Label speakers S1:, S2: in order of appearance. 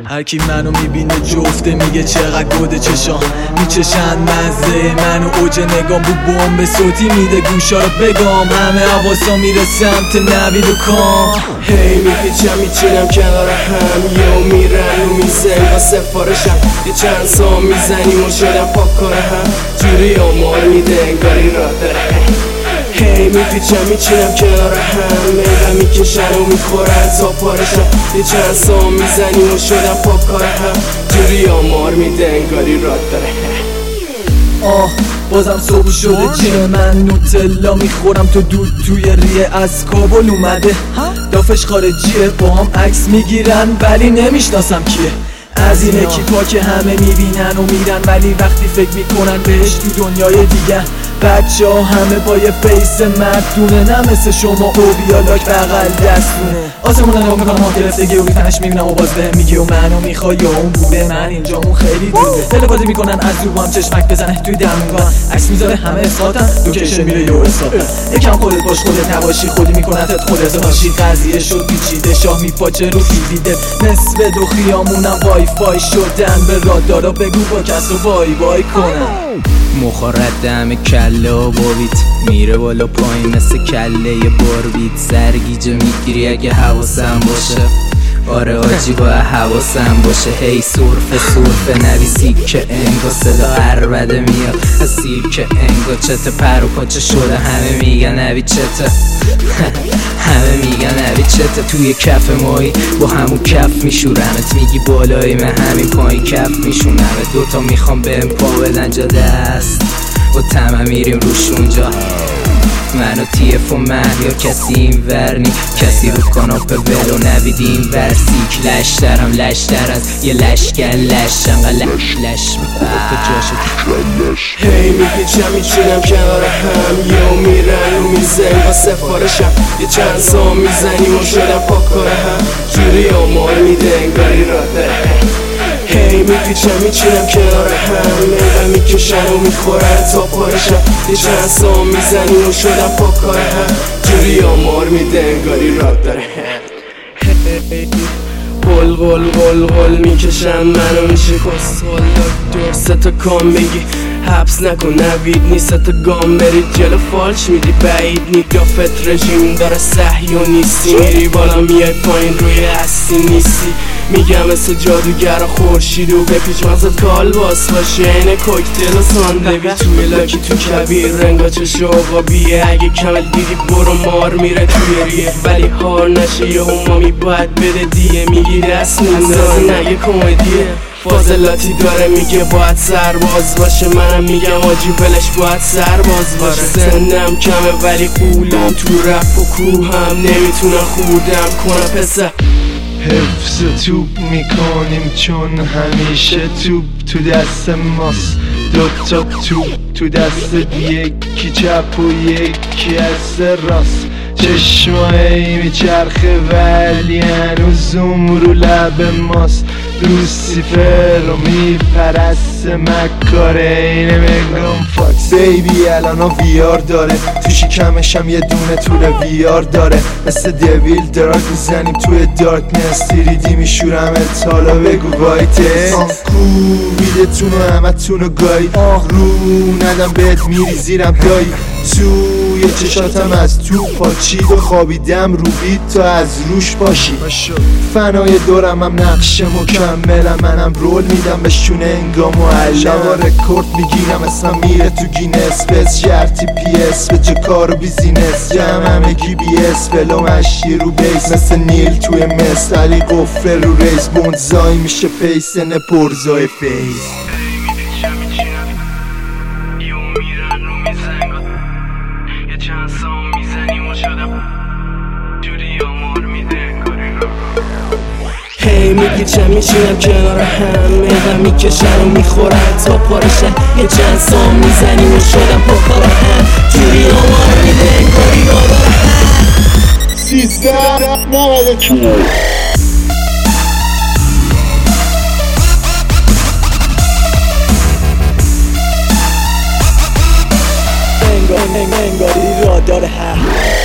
S1: هرکی منو میبینه جفته میگه چقدر گوده چشام میچشن مزه منو اوج نگام بو بمب صوتی میده گوشا رو بگام همه حواسا میره سمت نوید و کام
S2: هی میپیچم میچینم کنار هم یهو میرن و میزن با سفارشم یه چند سام میزنیم و شدم پاک کنه هم جوری آمار میده انگاری را داره هی میپیچم میچینم کنار هم میدم میکشن و میخورن تا پارشم یه چند سام میزنیم و شدم پاک کنه هم جوری آمار میده انگاری را داره
S1: بازم صبح شده جه من نوتلا میخورم تو دود توی ریه از کابل اومده دافش خارجیه با هم عکس میگیرن ولی نمیشناسم کیه از این اکیپا که همه میبینن و میرن ولی وقتی فکر میکنن بهش تو دنیای دیگه بچه ها همه با یه فیس مردونه نه مثل شما او بیالاک بغل دستونه آسمون نگاه میکنم ها گرفتگی و ریتنش میبینم و باز بهم میگه و منو میخوای یا اون بوده من اینجامون خیلی دوره تلپاتی میکنن از رو هم چشمک بزنه توی دمونگان عکس میذاره همه اثباتن لوکیشن میره یو استاپن یکم خودت باش خودت نباشی خودی میکنتت خودت باشی قضیه شد پیچیده شاه میپاچه رو دیده نصف دو خیامونم وای فای شدن به رادارا بگو با کس رو وای وای کنن
S3: مخارد دم کله و بابیت میره بالا پایین مثل کله یه باربیت سرگیجه میگیری اگه حواسم باشه آره آجی با حواسم باشه هی سرفه نویسی که انگا صدا عربده میاد از سیر که انگا چته پر و پاچه شده همه میگن نوی چته همه میگن نوی چته توی کف مایی با همون کف میشورمت میگی بالای من همین پایین کف میشونمت دوتا میخوام بهم پا بدن جا دست با تمام میریم روش اونجا من و تیف و مهیا کسی این ورنی کسی رو کاناپه ولو نوید این ورسیک لشترم لشتر از یه لشکر لشنقه لش میبرد جاشو
S2: هی میپیچم میچینم کنار هم یهو میرن و میزن با سفارشم یه چند سام میزنیم و شدم پاک کنه هم جوری آمار میده انگاری را داره هی میپیچم میچینم کنار هم میدم میکشن و میخورن تا پارشم یه چند سام میزنیم و شدم پاک کنه هم جوری آمار میده انگاری را داره قل میکشن منو میشه کسخال دکتر سه تا کام بگی حبس نکن نوید نیست تا گام برید جلو فالش میدی بعید نگافت رژیم داره صحی و نیستی میری بالا میای پایین روی هستی نیستی میگم مثل جادوگر و خورشید و بپیچ مغزت کالباس باشه اینه کوکتل و ساندویچ توی لاکی تو کبیر رنگا چه شوقابیه اگه کمل دیدی برو مار میره توی ریه ولی هار نشه یه همامی باید بده دیه میگی دست میندازی نگه کمدیه فاضلاتی داره میگه باید سرباز باشه منم میگم آجی ولش باید سرباز باشه سنم کمه ولی قولم تو رپ و کوهم نمیتونم خودم کنم پسر
S4: حفظ توپ میکنیم چون همیشه توپ تو دست ماست دوتا توپ تو دست یکی چپ و یکی از راست چشمایی میچرخه ولی هنوز رو لب ماست لوسیفر رو میپرست مکاره اینه مگم فاکس بیبی الان ویار داره تو شکمشم یه دونه طول ویار داره مثل دویل دراگ میزنیم توی دارکنس تیریدی میشورم حالا بگو وایتس کوبیدتونو همه تونو گایی رو ندم بهت میری زیرم دایی توی چشاتم از تو پاچید و خوابیدم رو بید تا از روش باشی فنای دورم هم نقش مکملم منم رول میدم بهشون انگام و علم شبا رکورد میگیرم اسمم میره تو گینس بس شرطی پی اس به جا کار و بیزینس جمع همگی بی اس فلو مشی رو بیس مثل نیل توی مست علی قفل رو ریز بونزای میشه پیسن پرزای فیز
S2: چند سام میزنیم و شدم جوری آمار میده انگاری را هی میپیچم میشینم کنار هم میدم میکشن و میخورن تا پارشن یه چند سام میزنیم و شدم پاکار هم جوری آمار میده انگاری را داره
S4: 1392
S1: انگاری را داره